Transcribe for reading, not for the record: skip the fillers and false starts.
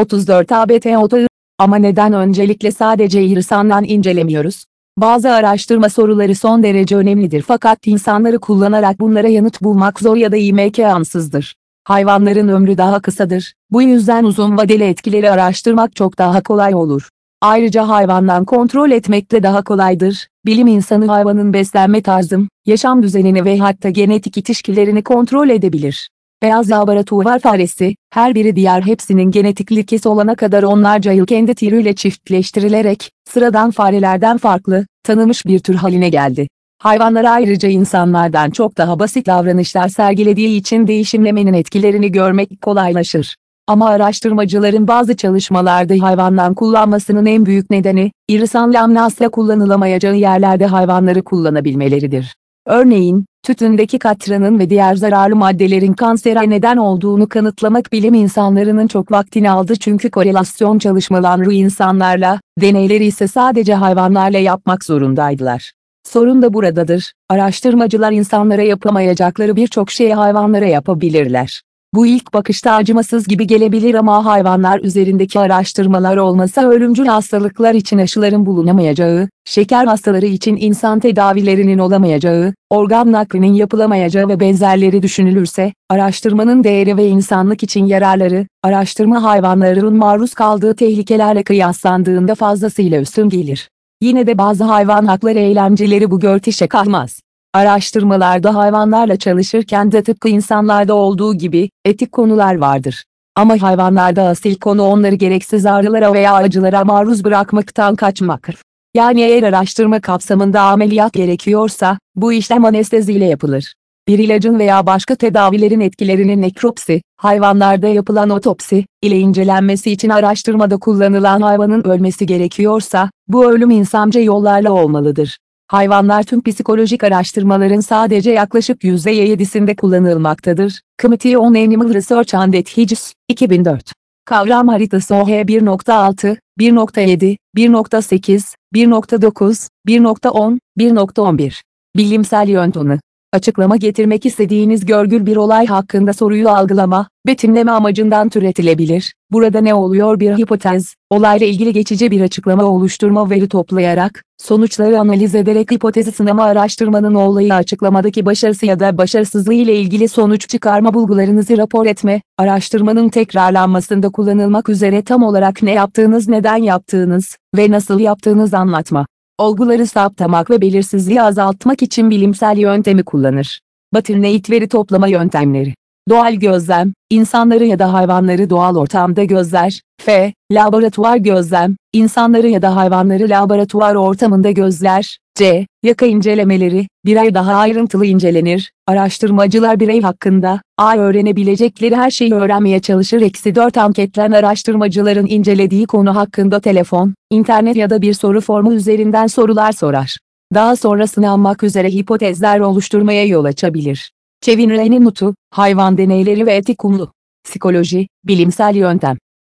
34 ABT otağı. Ama neden öncelikle sadece insandan incelemiyoruz? Bazı araştırma soruları son derece önemlidir fakat insanları kullanarak bunlara yanıt bulmak zor ya da imkansızdır. Hayvanların ömrü daha kısadır. Bu yüzden uzun vadeli etkileri araştırmak çok daha kolay olur. Ayrıca hayvandan kontrol etmek de daha kolaydır. Bilim insanı hayvanın beslenme tarzı, yaşam düzenini ve hatta genetik ilişkilerini kontrol edebilir. Beyaz laboratuvar faresi, her biri diğer hepsinin genetik ilkesi olana kadar onlarca yıl kendi türüyle çiftleştirilerek, sıradan farelerden farklı, tanınmış bir tür haline geldi. Hayvanlar ayrıca insanlardan çok daha basit davranışlar sergilediği için değişimlemenin etkilerini görmek kolaylaşır. Ama araştırmacıların bazı çalışmalarda hayvandan kullanmasının en büyük nedeni, irrisanlı asla kullanılamayacağı yerlerde hayvanları kullanabilmeleridir. Örneğin, tütündeki katranın ve diğer zararlı maddelerin kansere neden olduğunu kanıtlamak bilim insanlarının çok vaktini aldı çünkü korelasyon çalışmaları insanlarla, deneyleri ise sadece hayvanlarla yapmak zorundaydılar. Sorun da buradadır, araştırmacılar insanlara yapamayacakları birçok şeyi hayvanlara yapabilirler. Bu ilk bakışta acımasız gibi gelebilir ama hayvanlar üzerindeki araştırmalar olmasa ölümcül hastalıklar için aşıların bulunamayacağı, şeker hastaları için insan tedavilerinin olamayacağı, organ naklinin yapılamayacağı ve benzerleri düşünülürse, araştırmanın değeri ve insanlık için yararları, araştırma hayvanların maruz kaldığı tehlikelerle kıyaslandığında fazlasıyla üstün gelir. Yine de bazı hayvan hakları eylemcileri bu görtüşe kalmaz. Araştırmalarda hayvanlarla çalışırken de tıpkı insanlarda olduğu gibi, etik konular vardır. Ama hayvanlarda asıl konu onları gereksiz ağrılara veya acılara maruz bırakmaktan kaçmaktır. Yani eğer araştırma kapsamında ameliyat gerekiyorsa, bu işlem anesteziyle yapılır. Bir ilacın veya başka tedavilerin etkilerinin nekropsi, hayvanlarda yapılan otopsi, ile incelenmesi için araştırmada kullanılan hayvanın ölmesi gerekiyorsa, bu ölüm insanca yollarla olmalıdır. Hayvanlar tüm psikolojik araştırmaların sadece yaklaşık %7'sinde kullanılmaktadır. Committee on Animal Research and Ethics, 2004. Kavram haritası OH 1.6, 1.7, 1.8, 1.9, 1.10, 1.11. Bilimsel yöntemi. Açıklama getirmek istediğiniz görgül bir olay hakkında soruyu algılama, betimleme amacından türetilebilir. Burada ne oluyor bir hipotez, olayla ilgili geçici bir açıklama oluşturma veri toplayarak, sonuçları analiz ederek hipotezi sınama araştırmanın olayı açıklamadaki başarısı ya da başarısızlığı ile ilgili sonuç çıkarma bulgularınızı rapor etme, araştırmanın tekrarlanmasında kullanılmak üzere tam olarak ne yaptığınız neden yaptığınız ve nasıl yaptığınız anlatma. Olguları saptamak ve belirsizliği azaltmak için bilimsel yöntemi kullanır. Baternate veri toplama yöntemleri. Doğal gözlem, insanları ya da hayvanları doğal ortamda gözler. Laboratuvar gözlem, insanları ya da hayvanları laboratuvar ortamında gözler. Yaka incelemeleri, birey daha ayrıntılı incelenir. Araştırmacılar birey hakkında, öğrenebilecekleri her şeyi öğrenmeye çalışır. -4 anketlen araştırmacıların incelediği konu hakkında telefon, internet ya da bir soru formu üzerinden sorular sorar. Daha sonra sınanmak üzere hipotezler oluşturmaya yol açabilir. Çevinre'nin notu, hayvan deneyleri ve etik kumlu. Psikoloji, bilimsel yöntem.